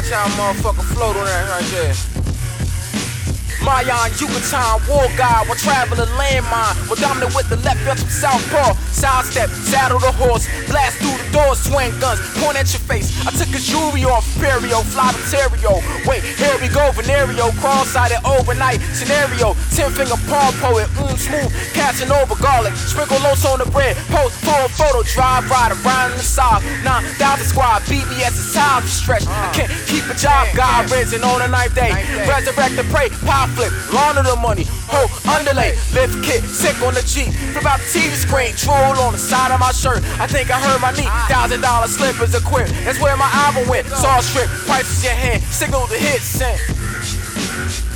watch how motherfucker float on that right there. Mayan, Yucatan, war god, while traveling landmine. We're dominant with the left foot from southpaw. Sidestep, saddle the horse, blast through the door, swing guns, point at your face. I took his jewelry off, Imperio, fly Ontario. Wait, here we go, Venerio, cross-sided overnight scenario. 10-finger palm poet, smooth, catching over garlic. Sprinkle loose on the bread, post, photo, drive, rider, riding the south. 9,000 squad, BBS is time to stretch. I can't keep a job, God risen on the 9th day. Resurrect the prey, pop flip, launder the money, ho, underlay, lift kit, sick on the Jeep, flip out the TV screen, drool on the side of my shirt. I think I heard my knee, $1,000 slippers equipped. That's where my album went. Saw strip, prices your hand, signal the hit sent.